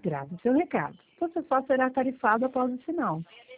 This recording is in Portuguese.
Grave seu recado. Você só será tarifado após o sinal.